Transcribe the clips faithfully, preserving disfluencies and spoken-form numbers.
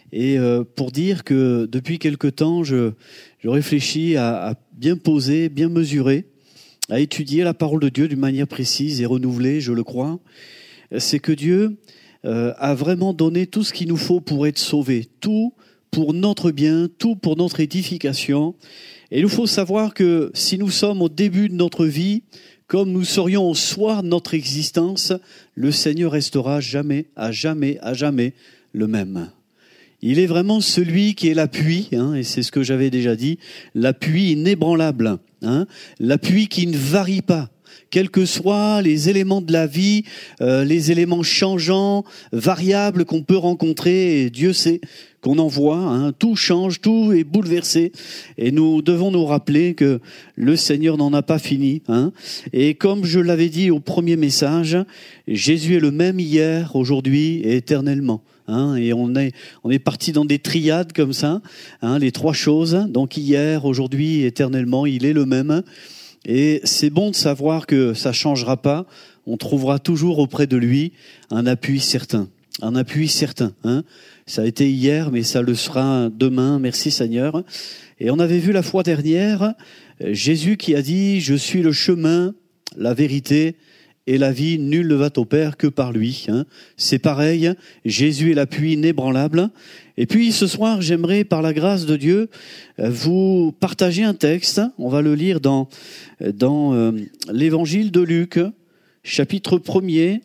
et euh, pour dire que depuis quelque temps, je, je réfléchis à, à bien poser, bien mesurer, à étudier la parole de Dieu d'une manière précise et renouvelée, je le crois. C'est que Dieu euh, a vraiment donné tout ce qu'il nous faut pour être sauvés, tout pour notre bien, tout pour notre édification. Et il faut savoir que si nous sommes au début de notre vie, comme nous serions au soir de notre existence, le Seigneur restera jamais, à jamais, à jamais le même. Il est vraiment celui qui est l'appui, hein, et c'est ce que j'avais déjà dit, l'appui inébranlable, hein, l'appui qui ne varie pas. Quels que soient les éléments de la vie, euh, les éléments changeants, variables qu'on peut rencontrer, et Dieu sait qu'on en voit, hein, tout change, tout est bouleversé, et nous devons nous rappeler que le Seigneur n'en a pas fini, hein. Et comme je l'avais dit au premier message, Jésus est le même hier, aujourd'hui et éternellement. Hein, et on est, on est parti dans des triades comme ça, hein, les trois choses. Donc hier, aujourd'hui, éternellement, il est le même. Et c'est bon de savoir que ça changera pas. On trouvera toujours auprès de lui un appui certain, un appui certain. Hein. Ça a été hier, mais ça le sera demain. Merci Seigneur. Et on avait vu la fois dernière Jésus qui a dit :« Je suis le chemin, la vérité. » Et la vie, nul ne va au Père que par lui. Hein. C'est pareil, Jésus est l'appui inébranlable. Et puis ce soir, j'aimerais, par la grâce de Dieu, vous partager un texte. On va le lire dans, dans euh, l'évangile de Luc, chapitre premier.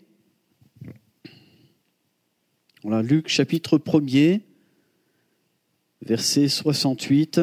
Voilà, Luc, chapitre premier, verset soixante-huit.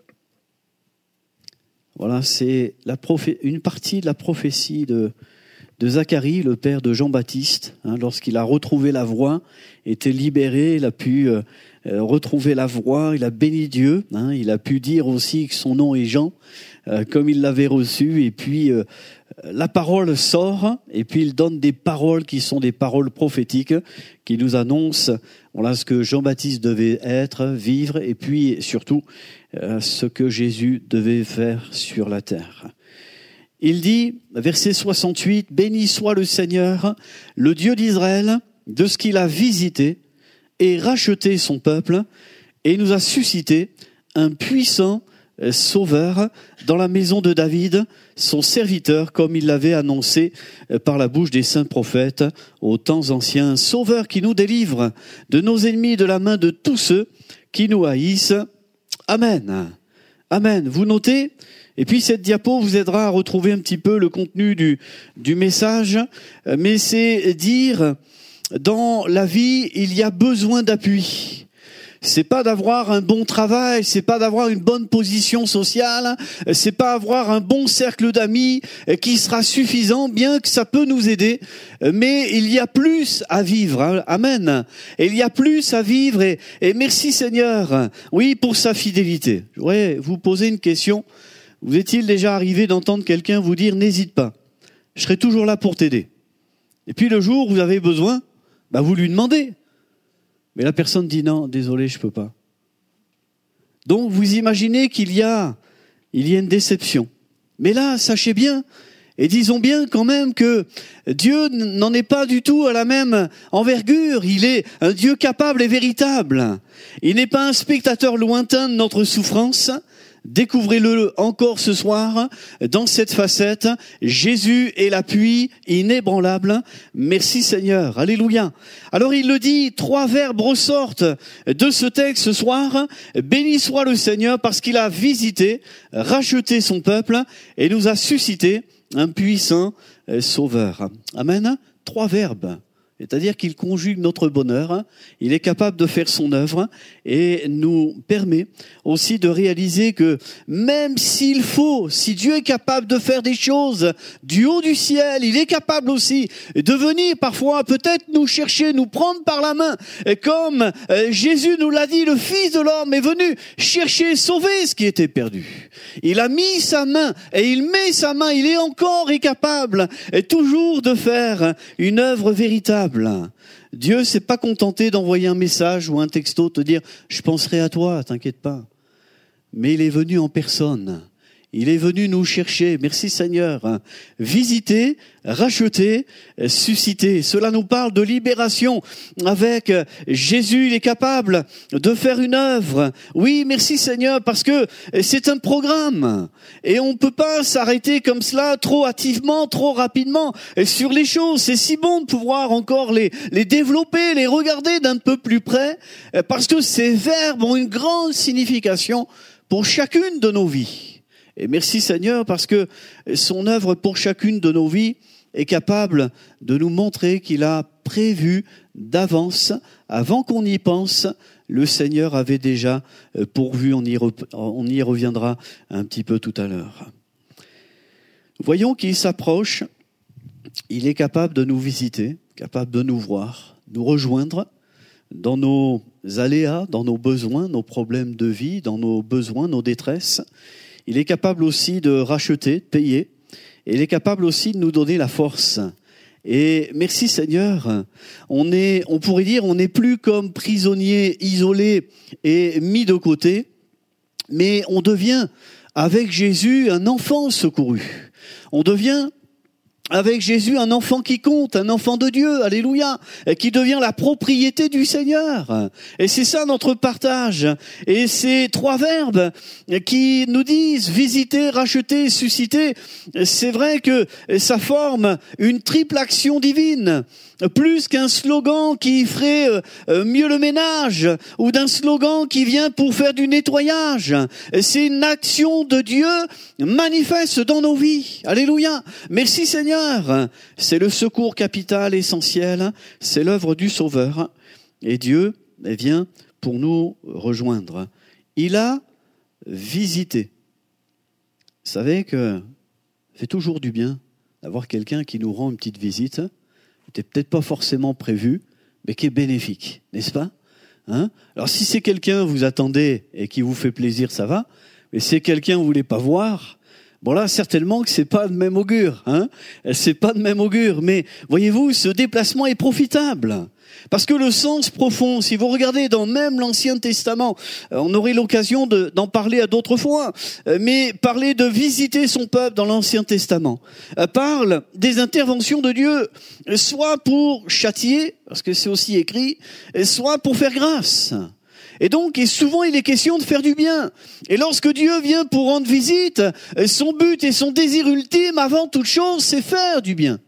Voilà, c'est la prophé- une partie de la prophétie de... de Zacharie, le père de Jean-Baptiste, hein, lorsqu'il a retrouvé la voix, était libéré, il a pu euh, retrouver la voix, il a béni Dieu, hein, il a pu dire aussi que son nom est Jean, euh, comme il l'avait reçu, et puis euh, la parole sort, et puis il donne des paroles qui sont des paroles prophétiques, qui nous annoncent voilà, ce que Jean-Baptiste devait être, vivre, et puis surtout euh, ce que Jésus devait faire sur la terre. Il dit, verset soixante-huit, « Béni soit le Seigneur, le Dieu d'Israël, de ce qu'il a visité et racheté son peuple, et nous a suscité un puissant sauveur dans la maison de David, son serviteur, comme il l'avait annoncé par la bouche des saints prophètes aux temps anciens. Sauveur qui nous délivre de nos ennemis, de la main de tous ceux qui nous haïssent. Amen. » Amen. Vous notez ? Et puis cette diapo vous aidera à retrouver un petit peu le contenu du, du message, mais c'est dire, dans la vie, il y a besoin d'appui. C'est pas d'avoir un bon travail, c'est pas d'avoir une bonne position sociale, c'est pas avoir un bon cercle d'amis qui sera suffisant, bien que ça peut nous aider, mais il y a plus à vivre, hein. Amen. Et il y a plus à vivre et, et merci Seigneur, oui, pour sa fidélité. Je voudrais vous poser une question. Vous est-il déjà arrivé d'entendre quelqu'un vous dire « N'hésite pas, je serai toujours là pour t'aider ». Et puis le jour où vous avez besoin, bah vous lui demandez. Mais la personne dit « Non, désolé, je peux pas ». Donc vous imaginez qu'il y a, il y a une déception. Mais là, sachez bien, et disons bien quand même que Dieu n'en est pas du tout à la même envergure. Il est un Dieu capable et véritable. Il n'est pas un spectateur lointain de notre souffrance. Découvrez-le encore ce soir dans cette facette. Jésus est l'appui inébranlable. Merci Seigneur. Alléluia. Alors il le dit, trois verbes ressortent de ce texte ce soir. Béni soit le Seigneur parce qu'il a visité, racheté son peuple et nous a suscité un puissant sauveur. Amen. Trois verbes. C'est-à-dire qu'il conjugue notre bonheur, il est capable de faire son œuvre et nous permet aussi de réaliser que même s'il faut, si Dieu est capable de faire des choses du haut du ciel, il est capable aussi de venir parfois peut-être nous chercher, nous prendre par la main, et comme Jésus nous l'a dit, le Fils de l'homme est venu chercher, sauver ce qui était perdu. Il a mis sa main et il met sa main, il est encore capable et toujours de faire une œuvre véritable. Dieu s'est pas contenté d'envoyer un message ou un texto, te dire « je penserai à toi, t'inquiète pas ». Mais il est venu en personne. Il est venu nous chercher. Merci Seigneur. Visiter, racheter, susciter. Cela nous parle de libération. Avec Jésus, il est capable de faire une œuvre. Oui, merci Seigneur, parce que c'est un programme. Et on ne peut pas s'arrêter comme cela trop hâtivement, trop rapidement sur les choses. C'est si bon de pouvoir encore les, les développer, les regarder d'un peu plus près, parce que ces verbes ont une grande signification pour chacune de nos vies. Et merci Seigneur, parce que son œuvre pour chacune de nos vies est capable de nous montrer qu'il a prévu d'avance, avant qu'on y pense, le Seigneur avait déjà pourvu, on y, re, on y reviendra un petit peu tout à l'heure. Voyons qu'il s'approche, il est capable de nous visiter, capable de nous voir, nous rejoindre dans nos aléas, dans nos besoins, nos problèmes de vie, dans nos besoins, nos détresses. Il est capable aussi de racheter, de payer. Et il est capable aussi de nous donner la force. Et merci Seigneur, on est, on pourrait dire, on n'est plus comme prisonniers isolés et mis de côté, mais on devient, avec Jésus, un enfant secouru. On devient, avec Jésus, un enfant qui compte, un enfant de Dieu, alléluia, qui devient la propriété du Seigneur. Et c'est ça notre partage. Et ces trois verbes qui nous disent visiter, racheter, susciter, c'est vrai que ça forme une triple action divine. Plus qu'un slogan qui ferait mieux le ménage ou d'un slogan qui vient pour faire du nettoyage. C'est une action de Dieu manifeste dans nos vies. Alléluia. Merci Seigneur. C'est le secours capital essentiel. C'est l'œuvre du Sauveur. Et Dieu vient pour nous rejoindre. Il a visité. Vous savez que ça fait toujours du bien d'avoir quelqu'un qui nous rend une petite visite. Qui n'était peut-être pas forcément prévu, mais qui est bénéfique, n'est-ce pas ? Hein ? Alors si c'est quelqu'un que vous attendez et qui vous fait plaisir, ça va. Mais si c'est quelqu'un que vous ne voulez pas voir, bon là, certainement que c'est pas de même augure. Hein ? C'est pas de même augure. Mais voyez-vous, ce déplacement est profitable. Parce que le sens profond, si vous regardez dans même l'Ancien Testament, on aurait l'occasion de, d'en parler à d'autres fois, mais parler de visiter son peuple dans l'Ancien Testament parle des interventions de Dieu, soit pour châtier, parce que c'est aussi écrit, soit pour faire grâce. Et donc, et souvent, il est question de faire du bien. Et lorsque Dieu vient pour rendre visite, son but et son désir ultime, avant toute chose, c'est faire du bien.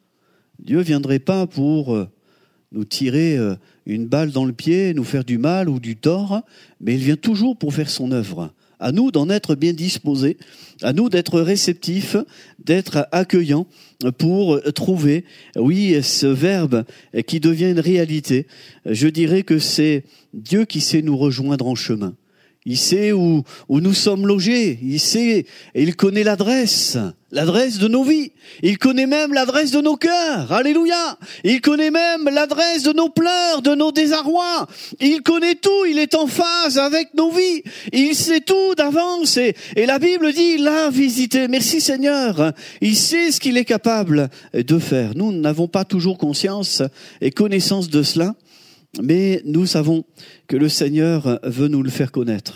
Dieu ne viendrait pas pour nous tirer une balle dans le pied, nous faire du mal ou du tort, mais il vient toujours pour faire son œuvre. À nous d'en être bien disposés, à nous d'être réceptifs, d'être accueillants pour trouver, oui, ce verbe qui devient une réalité. Je dirais que c'est Dieu qui sait nous rejoindre en chemin. Il sait où, où nous sommes logés. Il sait, et il connaît l'adresse, l'adresse de nos vies. Il connaît même l'adresse de nos cœurs. Alléluia. Il connaît même l'adresse de nos pleurs, de nos désarrois. Il connaît tout. Il est en phase avec nos vies. Il sait tout d'avance. Et, et la Bible dit, il l'a visité. Merci Seigneur. Il sait ce qu'il est capable de faire. Nous n'avons pas toujours conscience et connaissance de cela. Mais nous savons que le Seigneur veut nous le faire connaître.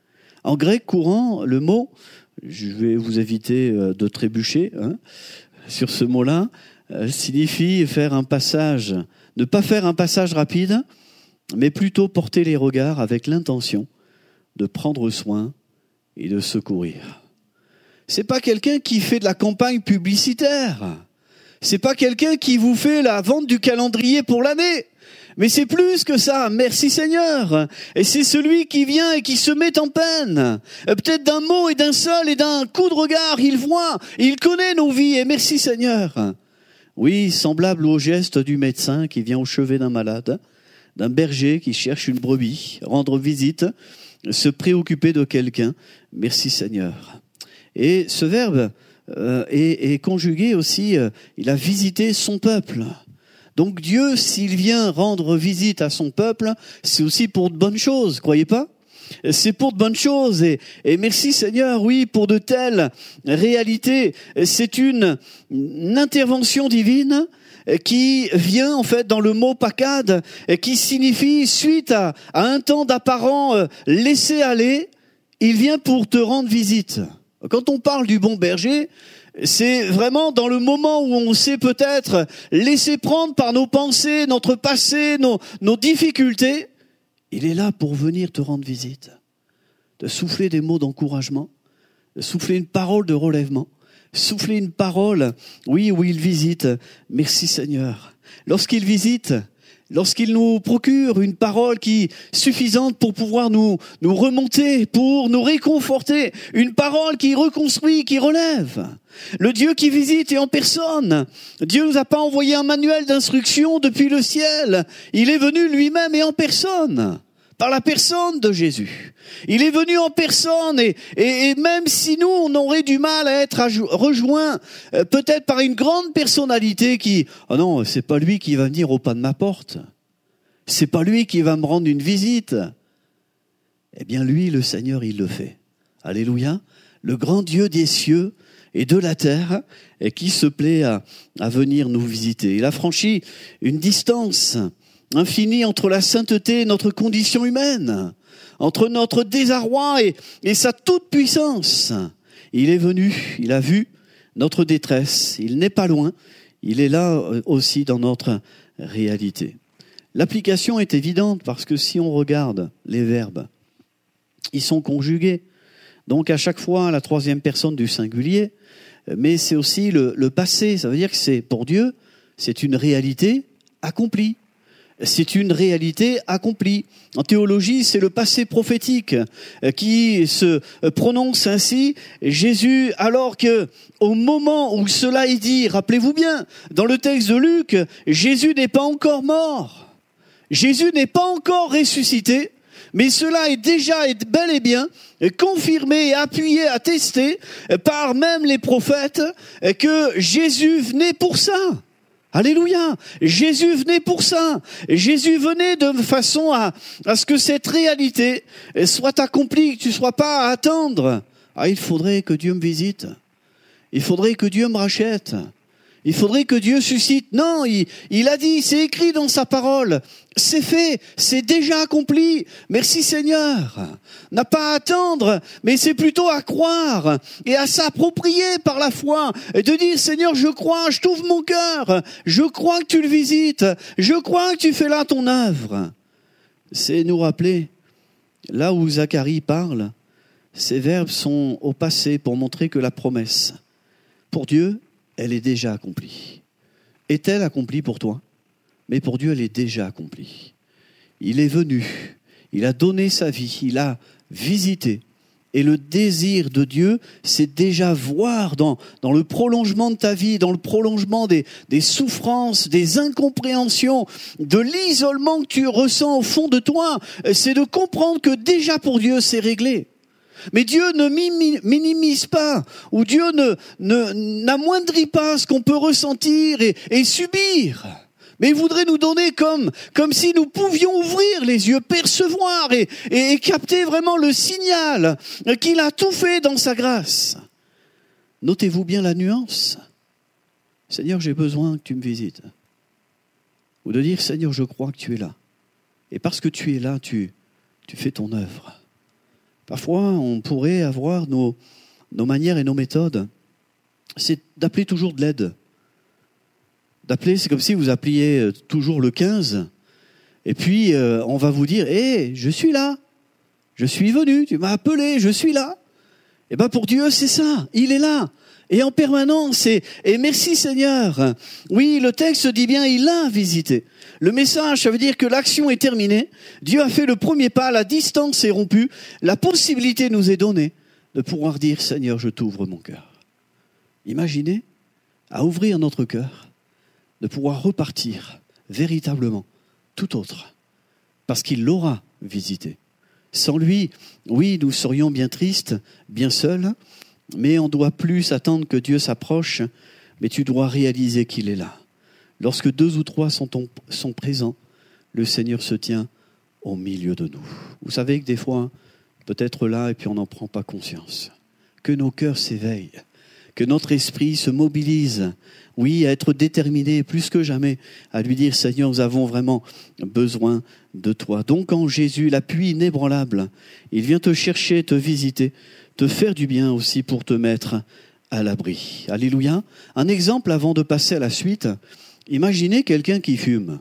En grec courant, le mot, je vais vous éviter de trébucher hein, sur ce mot-là, signifie faire un passage, ne pas faire un passage rapide, mais plutôt porter les regards avec l'intention de prendre soin et de secourir. C'est pas quelqu'un qui fait de la campagne publicitaire. C'est pas quelqu'un qui vous fait la vente du calendrier pour l'année. Mais c'est plus que ça, merci Seigneur. Et c'est celui qui vient et qui se met en peine. Peut-être d'un mot et d'un seul et d'un coup de regard, il voit, il connaît nos vies et merci Seigneur. Oui, semblable au geste du médecin qui vient au chevet d'un malade, d'un berger qui cherche une brebis, rendre visite, se préoccuper de quelqu'un. Merci Seigneur. Et ce verbe euh, est, est conjugué aussi, euh, il a visité son peuple. Donc Dieu, s'il vient rendre visite à son peuple, c'est aussi pour de bonnes choses, croyez pas ? C'est pour de bonnes choses et, et merci Seigneur, oui, pour de telles réalités. C'est une, une intervention divine qui vient en fait dans le mot pakad, qui signifie suite à, à un temps d'apparent laisser aller, il vient pour te rendre visite. Quand on parle du bon berger, c'est vraiment dans le moment où on s'est peut-être laissé prendre par nos pensées, notre passé, nos, nos difficultés. Il est là pour venir te rendre visite, de souffler des mots d'encouragement, de souffler une parole de relèvement, souffler une parole, oui, où il visite. Merci Seigneur. Lorsqu'il visite, lorsqu'il nous procure une parole qui suffisante pour pouvoir nous, nous remonter, pour nous réconforter, une parole qui reconstruit, qui relève. Le Dieu qui visite est en personne. Dieu nous a pas envoyé un manuel d'instruction depuis le ciel. Il est venu lui-même et en personne, par la personne de Jésus. Il est venu en personne et, et, et même si nous, on aurait du mal à être rejoints, euh, peut-être par une grande personnalité qui, oh non, c'est pas lui qui va venir au pas de ma porte. C'est pas lui qui va me rendre une visite. Eh bien, lui, le Seigneur, il le fait. Alléluia. Le grand Dieu des cieux et de la terre, et qui se plaît à, à venir nous visiter. Il a franchi une distance infinie entre la sainteté et notre condition humaine, entre notre désarroi et, et sa toute-puissance. Il est venu, il a vu notre détresse, il n'est pas loin, il est là aussi dans notre réalité. L'application est évidente parce que si on regarde les verbes, ils sont conjugués. Donc à chaque fois la troisième personne du singulier, mais c'est aussi le, le passé. Ça veut dire que c'est pour Dieu, c'est une réalité accomplie. C'est une réalité accomplie. En théologie, c'est le passé prophétique qui se prononce ainsi. Jésus, alors que au moment où cela est dit, rappelez-vous bien, dans le texte de Luc, Jésus n'est pas encore mort. Jésus n'est pas encore ressuscité. Mais cela est déjà et bel et bien confirmé et appuyé, attesté par même les prophètes que Jésus venait pour ça. Alléluia. Jésus venait pour ça. Jésus venait de façon à, à ce que cette réalité soit accomplie, que tu ne sois pas à attendre. Ah, il faudrait que Dieu me visite. Il faudrait que Dieu me rachète. Il faudrait que Dieu suscite. Non, il, il a dit, c'est écrit dans sa parole. C'est fait, c'est déjà accompli. Merci Seigneur. N'a pas à attendre, mais c'est plutôt à croire et à s'approprier par la foi. Et de dire, Seigneur, je crois, je t'ouvre mon cœur. Je crois que tu le visites. Je crois que tu fais là ton œuvre. C'est nous rappeler, là où Zacharie parle, ces verbes sont au passé pour montrer que la promesse, pour Dieu, elle est déjà accomplie. Est-elle accomplie pour toi ? Mais pour Dieu, elle est déjà accomplie. Il est venu, il a donné sa vie, il a visité. Et le désir de Dieu, c'est déjà voir dans, dans le prolongement de ta vie, dans le prolongement des, des souffrances, des incompréhensions, de l'isolement que tu ressens au fond de toi, c'est de comprendre que déjà pour Dieu, c'est réglé. Mais Dieu ne minimise pas, ou Dieu ne, ne, n'amoindrit pas ce qu'on peut ressentir et, et subir. Mais il voudrait nous donner comme, comme si nous pouvions ouvrir les yeux, percevoir et, et, et capter vraiment le signal qu'il a tout fait dans sa grâce. Notez-vous bien la nuance. Seigneur, j'ai besoin que tu me visites. Ou de dire, Seigneur, je crois que tu es là. Et parce que tu es là, tu, tu fais ton œuvre. Parfois, on pourrait avoir nos, nos manières et nos méthodes. C'est d'appeler toujours de l'aide. D'appeler, c'est comme si vous appeliez toujours le quinze. Et puis, euh, on va vous dire, hé, hey, je suis là. Je suis venu, tu m'as appelé, je suis là. Et bien pour Dieu, c'est ça, il est là. Et en permanence, et, et merci Seigneur. Oui, le texte dit bien, il l'a visité. Le message, ça veut dire que l'action est terminée. Dieu a fait le premier pas, la distance est rompue. La possibilité nous est donnée de pouvoir dire, Seigneur, je t'ouvre mon cœur. Imaginez, à ouvrir notre cœur, de pouvoir repartir véritablement tout autre. Parce qu'il l'aura visité. Sans lui, oui, nous serions bien tristes, bien seuls, mais on ne doit plus attendre que Dieu s'approche, mais tu dois réaliser qu'il est là. Lorsque deux ou trois sont, en, sont présents, le Seigneur se tient au milieu de nous. Vous savez que des fois, peut-être là, et puis on n'en prend pas conscience, que nos cœurs s'éveillent, que notre esprit se mobilise, oui, à être déterminé plus que jamais, à lui dire, Seigneur, nous avons vraiment besoin de toi. Donc en Jésus, l'appui inébranlable, il vient te chercher, te visiter, te faire du bien aussi pour te mettre à l'abri. Alléluia. Un exemple avant de passer à la suite, imaginez quelqu'un qui fume.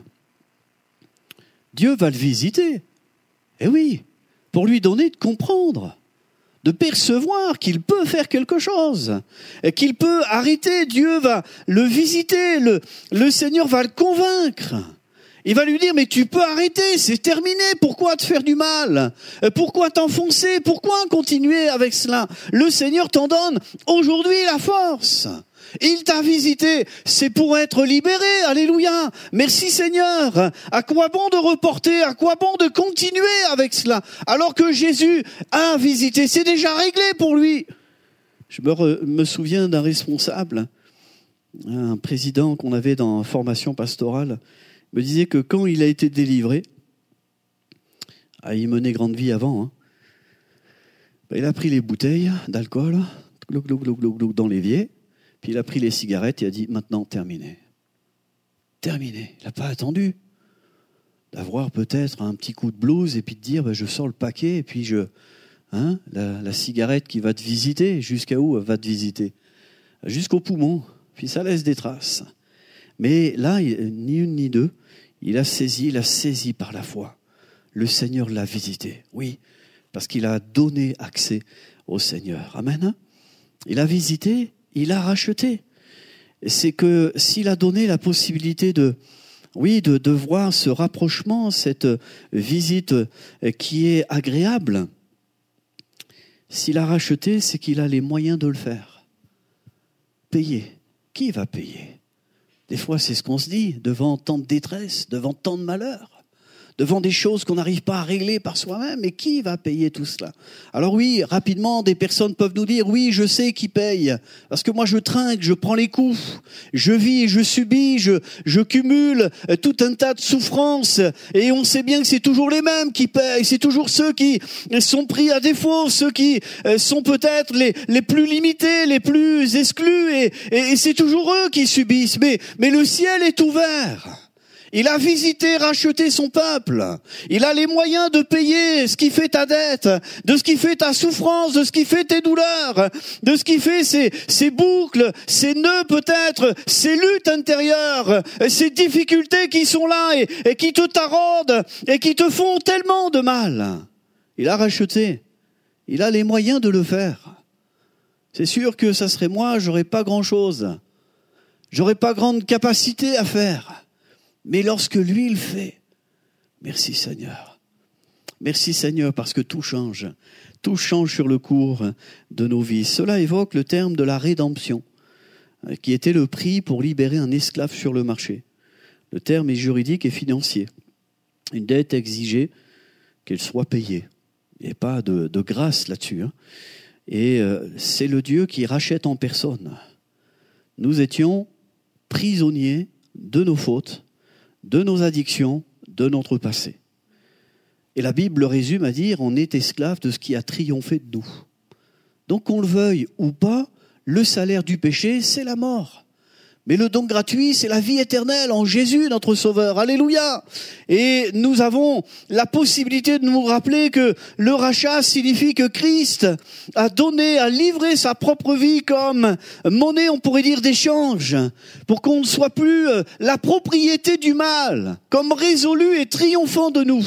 Dieu va le visiter. Eh oui, pour lui donner de comprendre, de percevoir qu'il peut faire quelque chose, et qu'il peut arrêter. Dieu va le visiter, le, le Seigneur va le convaincre. Il va lui dire, mais tu peux arrêter, c'est terminé, pourquoi te faire du mal? Pourquoi t'enfoncer? Pourquoi continuer avec cela? Le Seigneur t'en donne aujourd'hui la force. Il t'a visité, c'est pour être libéré, alléluia. Merci Seigneur. À quoi bon de reporter, à quoi bon de continuer avec cela, alors que Jésus a visité, c'est déjà réglé pour lui. Je me, re, me souviens d'un responsable, un président qu'on avait dans formation pastorale, me disait que quand il a été délivré, ah, il menait grande vie avant, hein, ben, il a pris les bouteilles d'alcool, glou, glou, glou, glou, glou, dans l'évier, puis il a pris les cigarettes et a dit, maintenant, terminé. Terminé. Il n'a pas attendu d'avoir peut-être un petit coup de blues et puis de dire, ben, je sors le paquet et puis je... Hein, la, la cigarette qui va te visiter, jusqu'à où elle va te visiter? Jusqu'au poumon, puis ça laisse des traces. Mais là, ni une ni deux, il a saisi, il a saisi par la foi. Le Seigneur l'a visité, oui, parce qu'il a donné accès au Seigneur. Amen. Il a visité, il a racheté. C'est que s'il a donné la possibilité de, oui, de, de voir ce rapprochement, cette visite qui est agréable, s'il a racheté, c'est qu'il a les moyens de le faire. Payer. Qui va payer? Des fois, c'est ce qu'on se dit, devant tant de détresse, devant tant de malheur, devant des choses qu'on n'arrive pas à régler par soi-même. Mais qui va payer tout cela? Alors oui, rapidement, des personnes peuvent nous dire, oui, je sais qui paye, parce que moi je trinque, je prends les coups, je vis, je subis, je, je cumule tout un tas de souffrances, et on sait bien que c'est toujours les mêmes qui payent, c'est toujours ceux qui sont pris à défaut, ceux qui sont peut-être les, les plus limités, les plus exclus, et, et, et c'est toujours eux qui subissent. Mais, mais le ciel est ouvert. Il a visité, racheté son peuple. Il a les moyens de payer ce qui fait ta dette, de ce qui fait ta souffrance, de ce qui fait tes douleurs, de ce qui fait ces, ces boucles, ces nœuds peut-être, ces luttes intérieures, ces difficultés qui sont là et, et qui te taraudent et qui te font tellement de mal. Il a racheté. Il a les moyens de le faire. C'est sûr que ça serait moi, j'aurais pas grand-chose. J'aurais pas grande capacité à faire. Mais lorsque lui il fait, merci Seigneur. Merci Seigneur parce que tout change. Tout change sur le cours de nos vies. Cela évoque le terme de la rédemption, qui était le prix pour libérer un esclave sur le marché. Le terme est juridique et financier. Une dette exigée, qu'elle soit payée. Il n'y a pas de, de grâce là-dessus. Hein. Et euh, c'est le Dieu qui rachète en personne. Nous étions prisonniers de nos fautes, de nos addictions, de notre passé. Et la Bible le résume à dire, on est esclave de ce qui a triomphé de nous. Donc qu'on le veuille ou pas, le salaire du péché, c'est la mort. Mais le don gratuit, c'est la vie éternelle en Jésus, notre Sauveur. Alléluia. Et nous avons la possibilité de nous rappeler que le rachat signifie que Christ a donné, a livré sa propre vie comme monnaie, on pourrait dire, d'échange, pour qu'on ne soit plus la propriété du mal, comme résolu et triomphant de nous,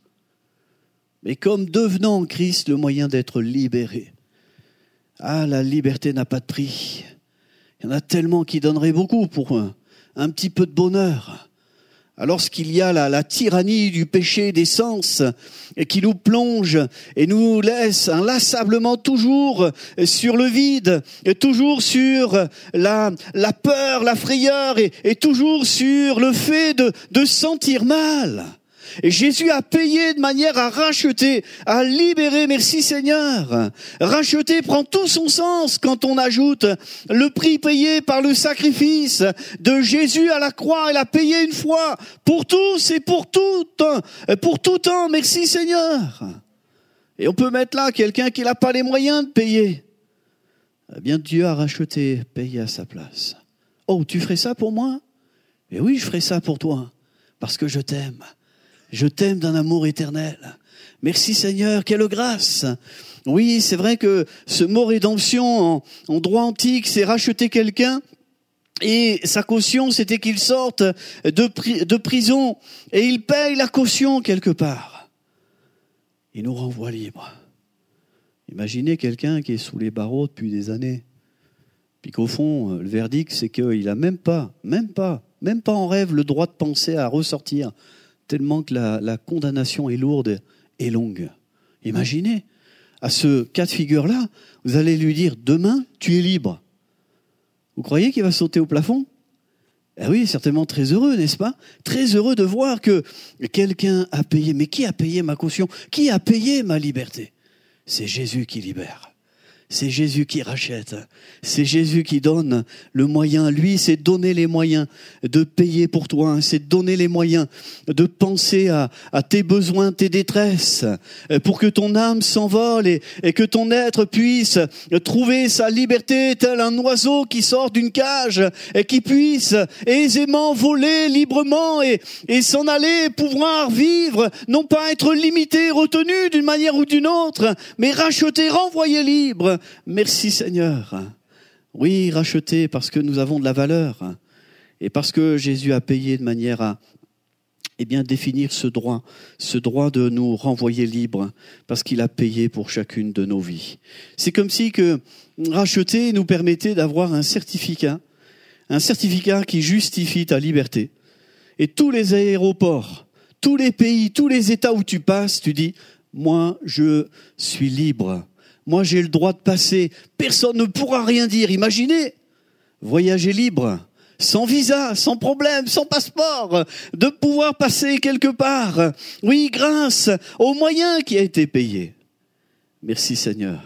mais comme devenant en Christ le moyen d'être libéré. Ah, la liberté n'a pas de prix. Il y en a tellement qui donneraient beaucoup pour un, un petit peu de bonheur. Alors qu'il y a la, la tyrannie du péché des sens et qui nous plonge et nous laisse inlassablement toujours sur le vide, et toujours sur la, la peur, la frayeur et, et toujours sur le fait de, de sentir mal. Et Jésus a payé de manière à racheter, à libérer, merci Seigneur. Racheter prend tout son sens quand on ajoute le prix payé par le sacrifice de Jésus à la croix. Il a payé une fois pour tous et pour tout, pour tout temps, merci Seigneur. Et on peut mettre là quelqu'un qui n'a pas les moyens de payer. Eh bien, Dieu a racheté, payé à sa place. Oh, tu ferais ça pour moi? Eh oui, je ferais ça pour toi, parce que je t'aime. Je t'aime d'un amour éternel. Merci Seigneur, quelle grâce. Oui, c'est vrai que ce mot rédemption en, en droit antique, c'est racheter quelqu'un. Et sa caution, c'était qu'il sorte de, pri- de prison et il paye la caution quelque part. Il nous renvoie libres. Imaginez quelqu'un qui est sous les barreaux depuis des années, puis qu'au fond, le verdict, c'est qu'il n'a même pas, même pas, même pas en rêve le droit de penser à ressortir, tellement que la, la condamnation est lourde et longue. Imaginez, à ce cas de figure-là, vous allez lui dire, demain, tu es libre. Vous croyez qu'il va sauter au plafond? Eh oui, certainement très heureux, n'est-ce pas? Très heureux de voir que quelqu'un a payé. Mais qui a payé ma caution? Qui a payé ma liberté? C'est Jésus qui libère. C'est Jésus qui rachète. C'est Jésus qui donne le moyen. Lui, c'est donner les moyens de payer pour toi. C'est donner les moyens de penser à, à tes besoins, tes détresses, pour que ton âme s'envole et, et que ton être puisse trouver sa liberté tel un oiseau qui sort d'une cage et qui puisse aisément voler librement et, et s'en aller, pouvoir vivre, non pas être limité, retenu d'une manière ou d'une autre, mais racheté, renvoyé libre. Merci Seigneur. Oui, racheté parce que nous avons de la valeur et parce que Jésus a payé de manière à eh bien, définir ce droit, ce droit de nous renvoyer libres parce qu'il a payé pour chacune de nos vies. C'est comme si que racheter nous permettait d'avoir un certificat, un certificat qui justifie ta liberté. Et tous les aéroports, tous les pays, tous les États où tu passes, tu dis, moi je suis libre. Moi, j'ai le droit de passer. Personne ne pourra rien dire. Imaginez, voyager libre, sans visa, sans problème, sans passeport, de pouvoir passer quelque part. Oui, grâce aux moyens qui a été payé. Merci Seigneur.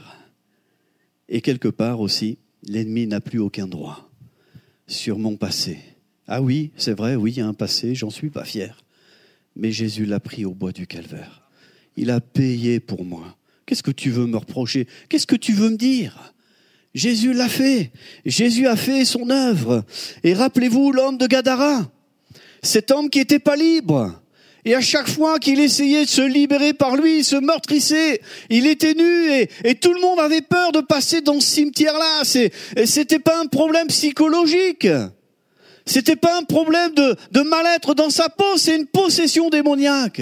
Et quelque part aussi, l'ennemi n'a plus aucun droit sur mon passé. Ah oui, c'est vrai, oui, il y a un passé, j'en suis pas fier. Mais Jésus l'a pris au bois du calvaire. Il a payé pour moi. Qu'est-ce que tu veux me reprocher? Qu'est-ce que tu veux me dire? Jésus l'a fait. Jésus a fait son œuvre. Et rappelez-vous l'homme de Gadara. Cet homme qui n'était pas libre. Et à chaque fois qu'il essayait de se libérer par lui, il se meurtrissait. Il était nu et, et tout le monde avait peur de passer dans ce cimetière-là. C'est, c'était pas un problème psychologique. C'était pas un problème de, de mal-être dans sa peau. C'est une possession démoniaque.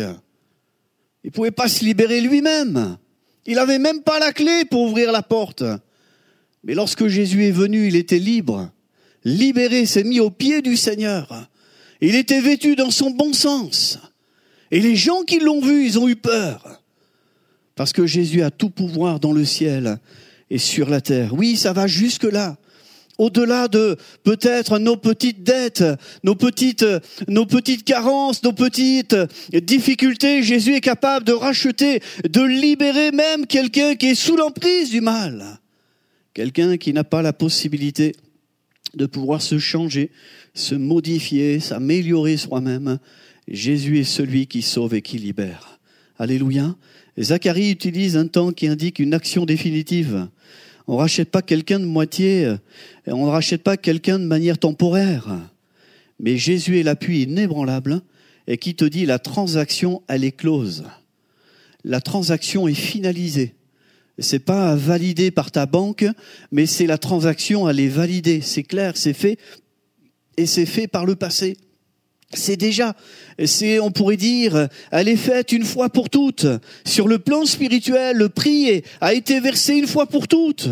Il pouvait pas se libérer lui-même. Il n'avait même pas la clé pour ouvrir la porte. Mais lorsque Jésus est venu, il était libre, libéré, s'est mis aux pieds du Seigneur. Il était vêtu dans son bon sens. Et les gens qui l'ont vu, ils ont eu peur. Parce que Jésus a tout pouvoir dans le ciel et sur la terre. Oui, ça va jusque-là. Au-delà de peut-être nos petites dettes, nos petites, nos petites carences, nos petites difficultés, Jésus est capable de racheter, de libérer même quelqu'un qui est sous l'emprise du mal. Quelqu'un qui n'a pas la possibilité de pouvoir se changer, se modifier, s'améliorer soi-même. Jésus est celui qui sauve et qui libère. Alléluia. Zacharie utilise un temps qui indique une action définitive. On ne rachète pas quelqu'un de moitié, on ne rachète pas quelqu'un de manière temporaire. Mais Jésus est l'appui inébranlable et qui te dit la transaction, elle est close. La transaction est finalisée. C'est pas validé par ta banque, mais c'est la transaction, elle est validée. C'est clair, c'est fait et c'est fait par le passé. C'est déjà, c'est, on pourrait dire, elle est faite une fois pour toutes. Sur le plan spirituel, le prix a été versé une fois pour toutes.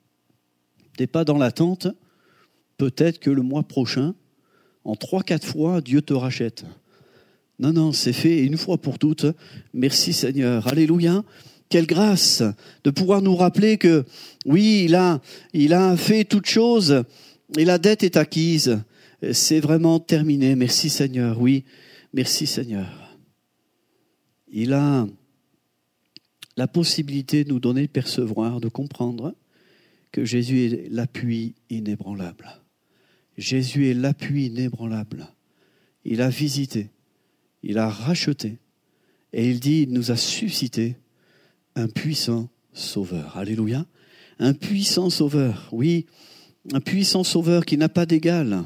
T'es pas dans l'attente. Peut-être que le mois prochain, en trois, quatre fois, Dieu te rachète. Non, non, c'est fait une fois pour toutes. Merci Seigneur. Alléluia. Quelle grâce de pouvoir nous rappeler que, oui, il a, il a fait toutes choses et la dette est acquise. C'est vraiment terminé. Merci Seigneur. Oui, merci Seigneur. Il a la possibilité de nous donner de percevoir, de comprendre que Jésus est l'appui inébranlable. Jésus est l'appui inébranlable. Il a visité, il a racheté et il dit, il nous a suscité un puissant sauveur. Alléluia. un puissant sauveur, oui, un puissant sauveur qui n'a pas d'égal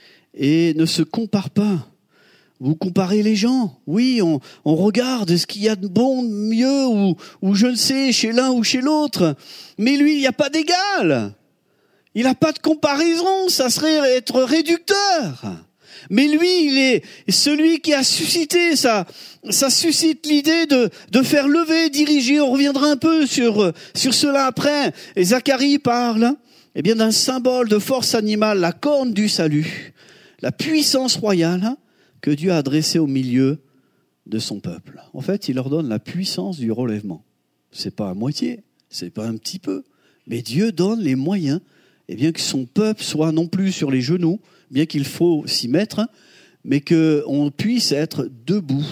et ne se compare pas. Vous comparez les gens, oui, on, on regarde ce qu'il y a de bon, de mieux, ou, ou je ne sais, chez l'un ou chez l'autre. Mais lui, il n'y a pas d'égal. Il n'a pas de comparaison, ça serait être réducteur. Mais lui, il est celui qui a suscité ça. Ça suscite l'idée de, de faire lever, diriger. On reviendra un peu sur, sur cela après. Et Zacharie parle eh bien, d'un symbole de force animale, la corne du salut, la puissance royale que Dieu a adressé au milieu de son peuple. En fait, il leur donne la puissance du relèvement. C'est pas à moitié, c'est pas un petit peu, mais Dieu donne les moyens, et bien que son peuple soit non plus sur les genoux, bien qu'il faut s'y mettre, mais qu'on puisse être debout,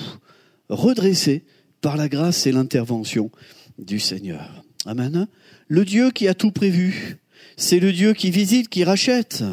redressé par la grâce et l'intervention du Seigneur. Amen. Le Dieu qui a tout prévu, c'est le Dieu qui visite, qui rachète.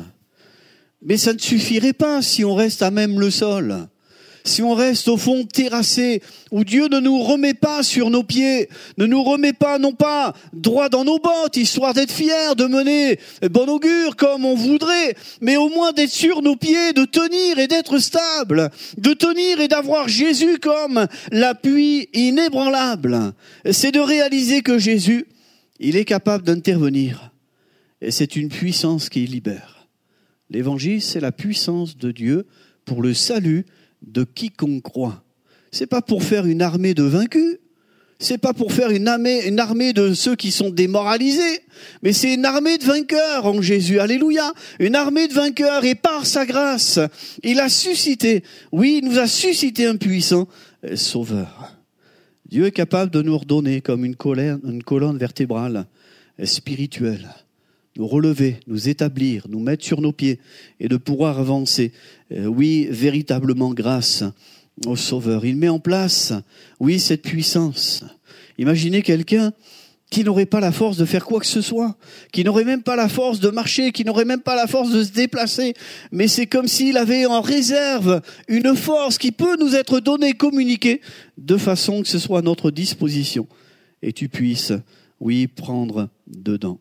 Mais ça ne suffirait pas si on reste à même le sol, si on reste au fond terrassé, où Dieu ne nous remet pas sur nos pieds, ne nous remet pas, non pas droit dans nos bottes, histoire d'être fiers, de mener bon augure comme on voudrait, mais au moins d'être sur nos pieds, de tenir et d'être stable, de tenir et d'avoir Jésus comme l'appui inébranlable. C'est de réaliser que Jésus, il est capable d'intervenir, et c'est une puissance qui libère. L'évangile, c'est la puissance de Dieu pour le salut de quiconque croit. C'est pas pour faire une armée de vaincus, c'est pas pour faire une armée, une armée de ceux qui sont démoralisés, mais c'est une armée de vainqueurs en Jésus. Alléluia! Une armée de vainqueurs, et par sa grâce, il a suscité, oui, il nous a suscité un puissant sauveur. Dieu est capable de nous redonner comme une colonne, une colonne vertébrale spirituelle, nous relever, nous établir, nous mettre sur nos pieds et de pouvoir avancer. Euh, oui, véritablement grâce au Sauveur. Il met en place, oui, cette puissance. Imaginez quelqu'un qui n'aurait pas la force de faire quoi que ce soit, qui n'aurait même pas la force de marcher, qui n'aurait même pas la force de se déplacer. Mais c'est comme s'il avait en réserve une force qui peut nous être donnée, communiquée, de façon que ce soit à notre disposition. Et tu puisses, oui, prendre dedans.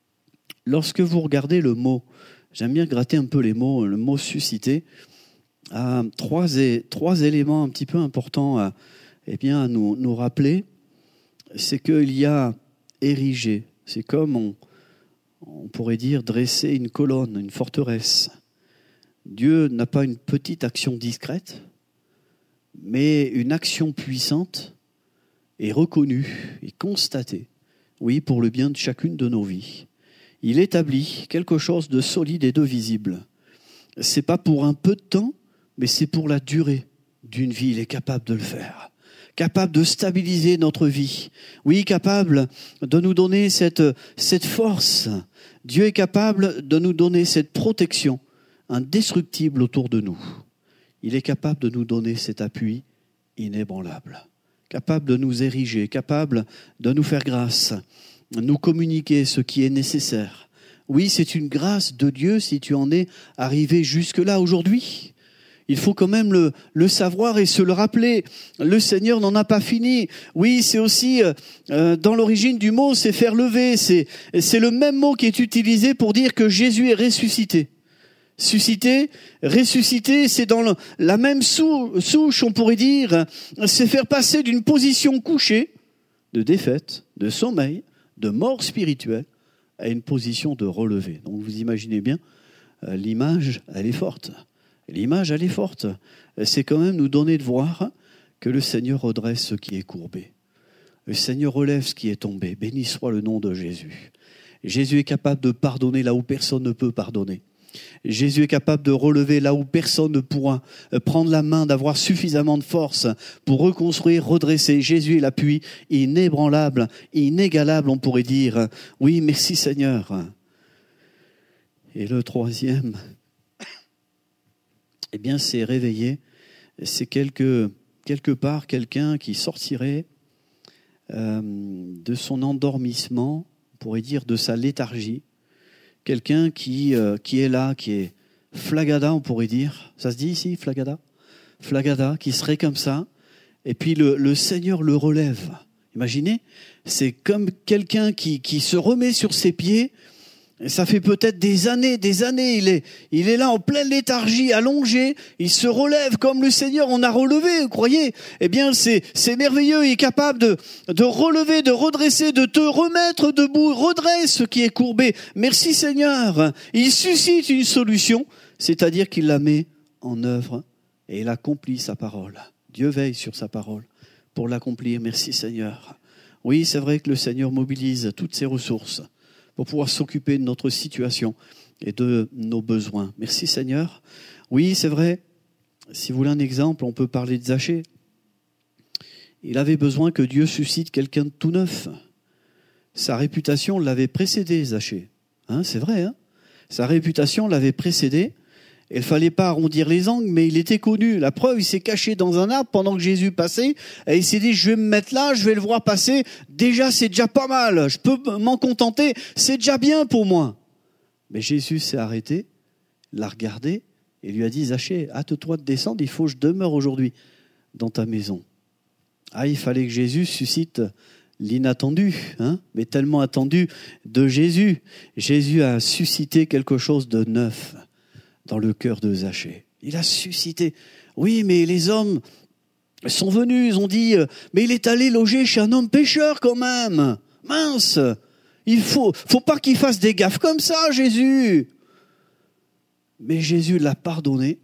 Lorsque vous regardez le mot, j'aime bien gratter un peu les mots, le mot susciter, a trois, et, trois éléments un petit peu importants à, eh bien, à nous, nous rappeler. C'est qu'il y a érigé, c'est comme on, on pourrait dire dresser une colonne, une forteresse. Dieu n'a pas une petite action discrète, mais une action puissante et reconnue et constatée, oui, pour le bien de chacune de nos vies. Il établit quelque chose de solide et de visible. C'est pas pour un peu de temps, mais c'est pour la durée d'une vie. Il est capable de le faire. Capable de stabiliser notre vie. Oui, capable de nous donner cette, cette force. Dieu est capable de nous donner cette protection indestructible autour de nous. Il est capable de nous donner cet appui inébranlable. Capable de nous ériger, capable de nous faire grâce, nous communiquer ce qui est nécessaire. Oui, c'est une grâce de Dieu si tu en es arrivé jusque-là aujourd'hui. Il faut quand même le, le savoir et se le rappeler. Le Seigneur n'en a pas fini. Oui, c'est aussi, euh, dans l'origine du mot, c'est faire lever. C'est, c'est le même mot qui est utilisé pour dire que Jésus est ressuscité. Suscité, ressuscité, c'est dans le, la même sou, souche, on pourrait dire. C'est faire passer d'une position couchée, de défaite, de sommeil, de mort spirituelle, à une position de relevé. Donc vous imaginez bien, euh, l'image, elle est forte. L'image, elle est forte. C'est quand même nous donner de voir que le Seigneur redresse ce qui est courbé. Le Seigneur relève ce qui est tombé. Béni soit le nom de Jésus. Jésus est capable de pardonner là où personne ne peut pardonner. Jésus est capable de relever là où personne ne pourra prendre la main, d'avoir suffisamment de force pour reconstruire, redresser. Jésus est l'appui inébranlable, inégalable, on pourrait dire. Oui, merci Seigneur. Et le troisième, eh bien, c'est réveiller. C'est quelque, quelque part quelqu'un qui sortirait euh, de son endormissement, on pourrait dire de sa léthargie. Quelqu'un qui, euh, qui est là, qui est flagada, on pourrait dire. Ça se dit ici, flagada? Flagada, qui serait comme ça. Et puis le, le Seigneur le relève. Imaginez, c'est comme quelqu'un qui, qui se remet sur ses pieds. Et ça fait peut-être des années, des années, il est, il est là en pleine léthargie, allongé, il se relève comme le Seigneur en a relevé, vous croyez? Eh bien, c'est, c'est merveilleux, il est capable de, de relever, de redresser, de te remettre debout, redresse ce qui est courbé. Merci Seigneur. Il suscite une solution, c'est-à-dire qu'il la met en œuvre et il accomplit sa parole. Dieu veille sur sa parole pour l'accomplir. Merci Seigneur. Oui, c'est vrai que le Seigneur mobilise toutes ses ressources pour pouvoir s'occuper de notre situation et de nos besoins. Merci Seigneur. Oui, c'est vrai, si vous voulez un exemple, on peut parler de Zachée. Il avait besoin que Dieu suscite quelqu'un de tout neuf. Sa réputation l'avait précédé, Zachée. Hein, c'est vrai, hein? Sa réputation l'avait précédé. Il ne fallait pas arrondir les angles, mais il était connu. La preuve, il s'est caché dans un arbre pendant que Jésus passait. Et il s'est dit, je vais me mettre là, je vais le voir passer. Déjà, c'est déjà pas mal. Je peux m'en contenter. C'est déjà bien pour moi. Mais Jésus s'est arrêté, l'a regardé et lui a dit, Zachée, hâte-toi de descendre. Il faut que je demeure aujourd'hui dans ta maison. Ah, il fallait que Jésus suscite l'inattendu, hein, mais tellement attendu de Jésus. Jésus a suscité quelque chose de neuf dans le cœur de Zachée. Il a suscité. Oui, mais les hommes sont venus, ils ont dit, mais il est allé loger chez un homme pécheur quand même. Mince, il faut, faut pas qu'il fasse des gaffes comme ça, Jésus. Mais Jésus l'a pardonné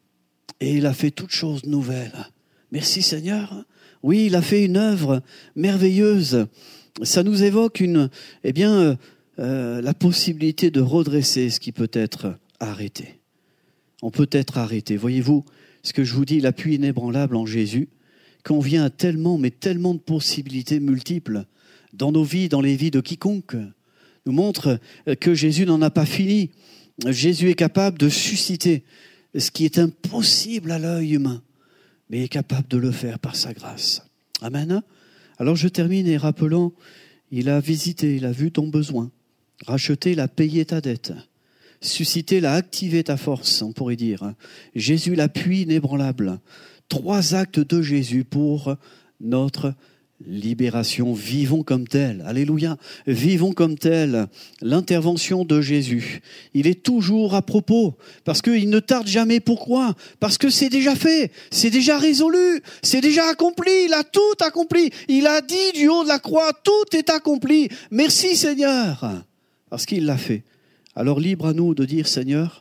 et il a fait toutes choses nouvelles. Merci Seigneur. Oui, il a fait une œuvre merveilleuse. Ça nous évoque une, eh bien, euh, la possibilité de redresser ce qui peut être arrêté. On peut être arrêté. Voyez-vous, ce que je vous dis, l'appui inébranlable en Jésus, qu'on vient à tellement, mais tellement de possibilités multiples dans nos vies, dans les vies de quiconque, nous montre que Jésus n'en a pas fini. Jésus est capable de susciter ce qui est impossible à l'œil humain, mais est capable de le faire par sa grâce. Amen. Alors je termine et rappelant, il a visité, il a vu ton besoin, racheté, il a payé ta dette. Susciter, l'a activé ta force, on pourrait dire. Jésus, l'appui inébranlable. Trois actes de Jésus pour notre libération. Vivons comme tel. Alléluia. Vivons comme tel. L'intervention de Jésus. Il est toujours à propos. Parce qu'il ne tarde jamais. Pourquoi? Parce que c'est déjà fait. C'est déjà résolu. C'est déjà accompli. Il a tout accompli. Il a dit du haut de la croix, tout est accompli. Merci Seigneur. Parce qu'il l'a fait. Alors libre à nous de dire, Seigneur,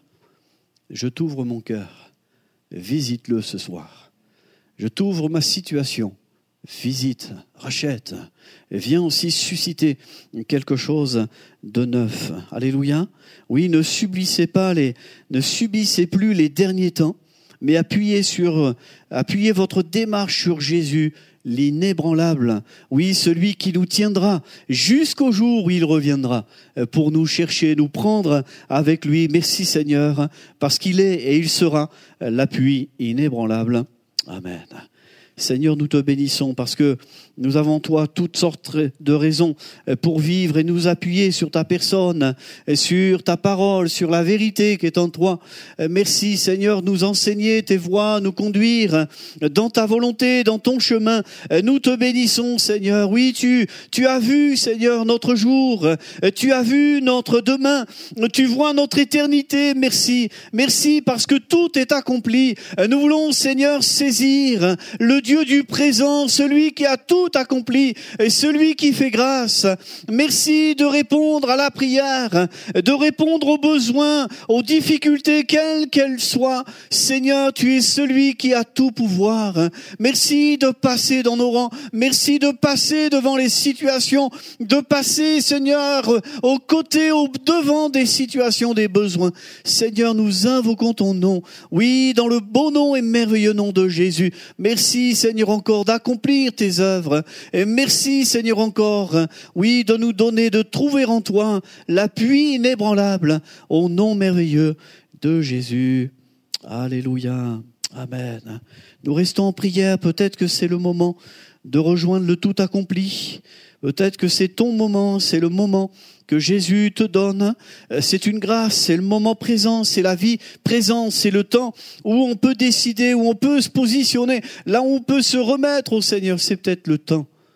je t'ouvre mon cœur, visite-le ce soir. Je t'ouvre ma situation, visite, rachète, viens aussi susciter quelque chose de neuf. Alléluia. Oui, ne subissez pas les, ne subissez plus les derniers temps, mais appuyez sur, appuyez votre démarche sur Jésus, l'inébranlable, oui, celui qui nous tiendra jusqu'au jour où il reviendra pour nous chercher, nous prendre avec lui. Merci Seigneur, parce qu'il est et il sera l'appui inébranlable. Amen. Seigneur, nous te bénissons parce que nous avons en toi toutes sortes de raisons pour vivre et nous appuyer sur ta personne, sur ta parole, sur la vérité qui est en toi. Merci Seigneur, nous enseigner tes voies, nous conduire dans ta volonté, dans ton chemin. Nous te bénissons Seigneur. Oui, tu, tu as vu Seigneur notre jour, tu as vu notre demain, tu vois notre éternité. Merci, merci parce que tout est accompli. Nous voulons Seigneur saisir le Dieu du présent, celui qui a tout accompli, et celui qui fait grâce. Merci de répondre à la prière, de répondre aux besoins, aux difficultés, quelles qu'elles soient. Seigneur, tu es celui qui a tout pouvoir. Merci de passer dans nos rangs. Merci de passer devant les situations, de passer, Seigneur, aux côtés, au devant des situations, des besoins. Seigneur, nous invoquons ton nom. Oui, dans le beau nom et merveilleux nom de Jésus. Merci, Seigneur, encore d'accomplir tes œuvres. Et merci, Seigneur, encore, oui, de nous donner, de trouver en toi l'appui inébranlable au nom merveilleux de Jésus. Alléluia. Amen. Nous restons en prière. Peut-être que c'est le moment de rejoindre le tout accompli. Peut-être que c'est ton moment, c'est le moment que Jésus te donne. C'est une grâce, c'est le moment présent, c'est la vie présente, c'est le temps où on peut décider, où on peut se positionner, là où on peut se remettre au Seigneur. C'est peut-être le temps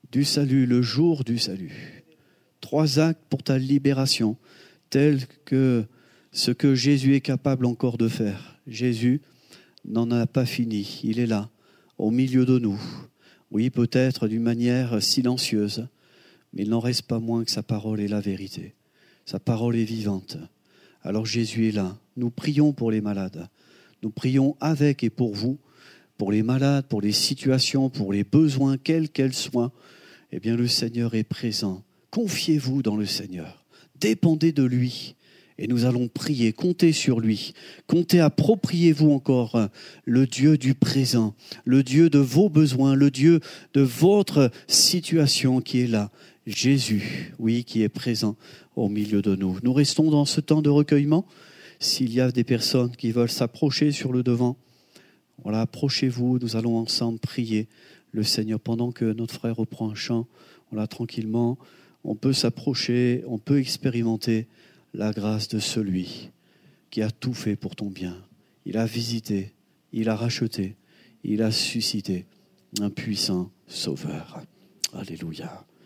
du salut, le jour du salut. Trois actes pour ta libération, tels que ce que Jésus est capable encore de faire. Jésus n'en a pas fini, il est là, au milieu de nous. Oui, peut-être d'une manière silencieuse, mais il n'en reste pas moins que sa parole est la vérité. Sa parole est vivante. Alors Jésus est là. Nous prions pour les malades. Nous prions avec et pour vous, pour les malades, pour les situations, pour les besoins, quels qu'elles soient. Eh bien, le Seigneur est présent. Confiez-vous dans le Seigneur. Dépendez de lui. Et nous allons prier, comptez sur lui. Comptez, appropriez-vous encore le Dieu du présent, le Dieu de vos besoins, le Dieu de votre situation qui est là. Jésus, oui, qui est présent au milieu de nous. Nous restons dans ce temps de recueillement. S'il y a des personnes qui veulent s'approcher sur le devant, voilà, approchez-vous, nous allons ensemble prier le Seigneur pendant que notre frère reprend un chant. Voilà, tranquillement, on peut s'approcher, on peut expérimenter la grâce de celui qui a tout fait pour ton bien. Il a visité, il a racheté, il a suscité un puissant sauveur. Alléluia.